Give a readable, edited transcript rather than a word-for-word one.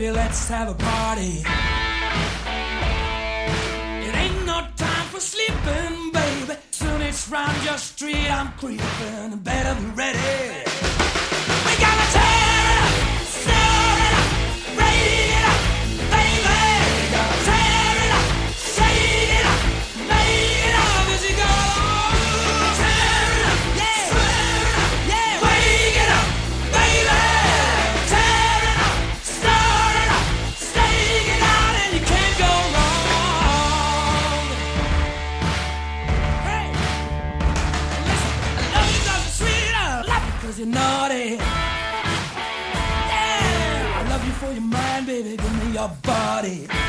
baby, let's have a party. It ain't no time for sleeping, baby. Soon it's round your street, I'm creeping. Better be ready. We gotta tear it up, stir it up, break it up, baby. We gotta tear it up, shake it up, make it up as you go. Tear it up, yeah, stir it up, yeah, wake it up, baby. Tear it up, stir it up, stake it out, and you can't go wrong. Hey, listen, I love you 'cause you're sweet, I love you 'cause you're naughty. Yeah, I love you for your mind, baby, give me your body.